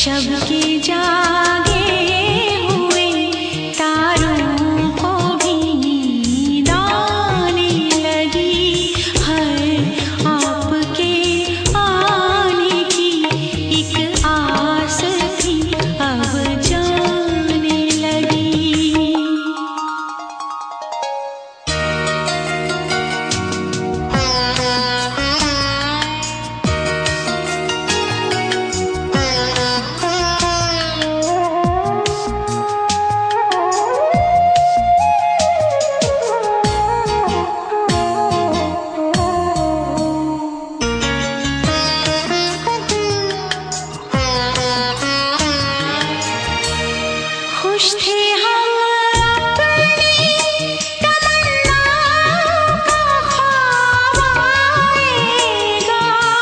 शब के जागे हुए तारों को भी नींद आने लगी है। आपके आने की एक आस थी अब जाने लगी। खुश थे हम अपनी तमन्नाओं का ख्वाब आएगा।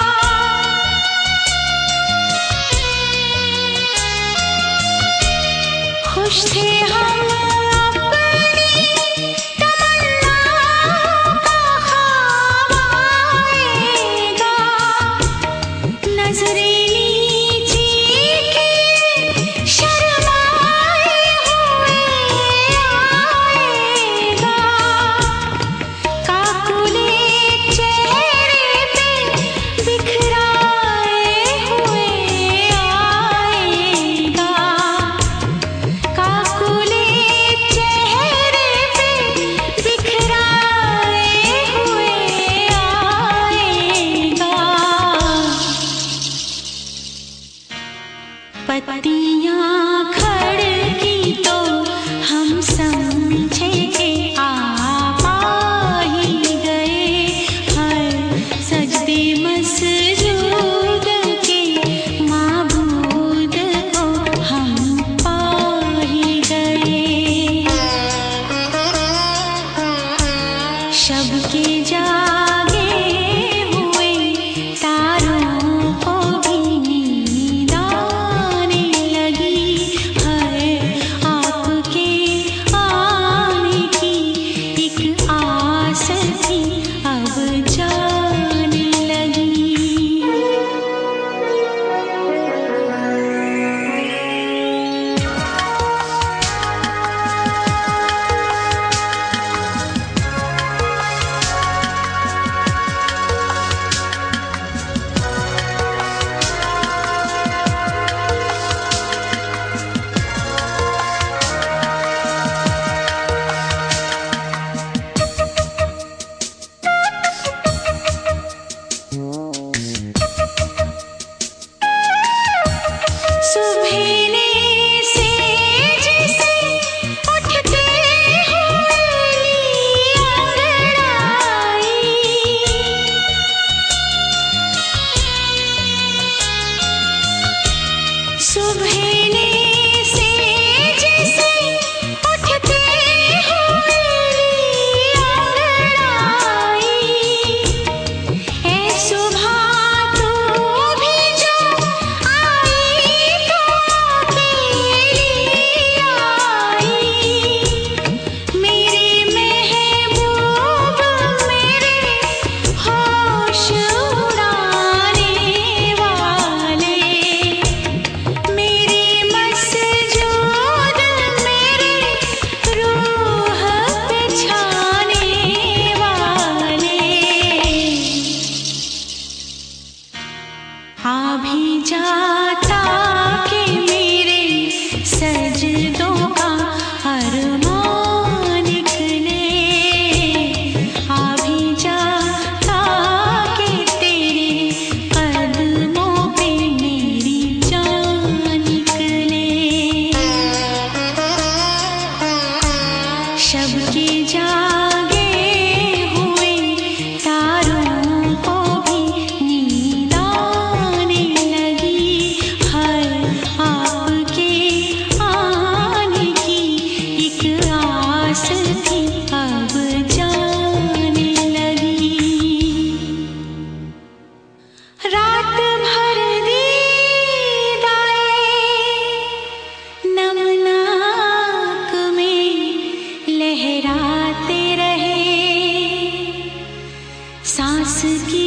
खुश थे हम अपनी तमन्नाओं का ख्वाब आएगा। नजरें नीची की शर्माए पत्तियां खड़की तो हम समझे कि आप आ ही गए हैं। सजदे मसजूद के माबूद को हम पा ही गए। शब के जागे हुए तारों को भी नींद आने लगी है। आपके आने की एक आस थी अब जाने लगी। आ भी जाता कि मेरे सजदों का अरमान निकले। आ भी जाता कि तेरे कदमों पे मेरी जान निकले। शब के जागे हुए तारों को भी नींद आने लगी है। आपके आने की एक आस थी अब जाने लगी। रात भर दीदाए नमनाक में लहराते रहे। सांस की